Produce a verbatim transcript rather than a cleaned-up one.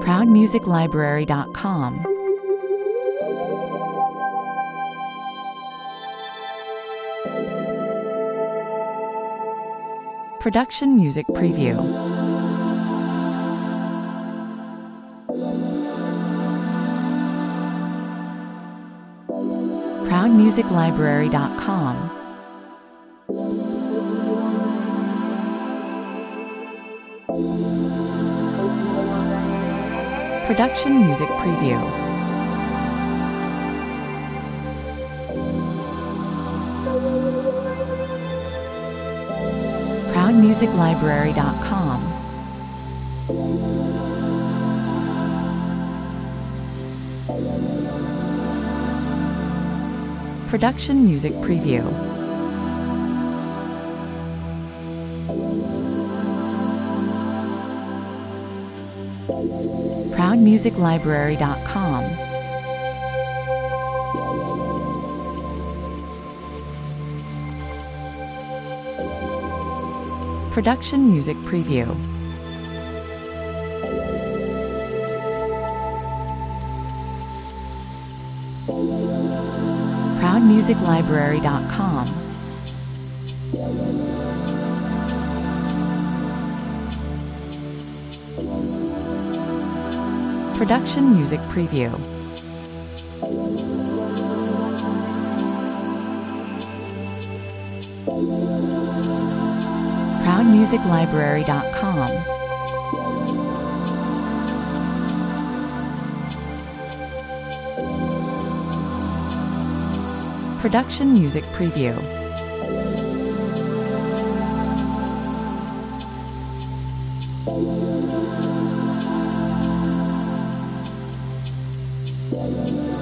proud music library dot com. Production Music Preview. proud music library dot com. Production Music Preview. proud music library dot com. Production Music Preview. proud music library dot com. Production Music Preview. proud music library dot com. Production Music Preview. proud music library dot com. Production Music Preview. Thank you.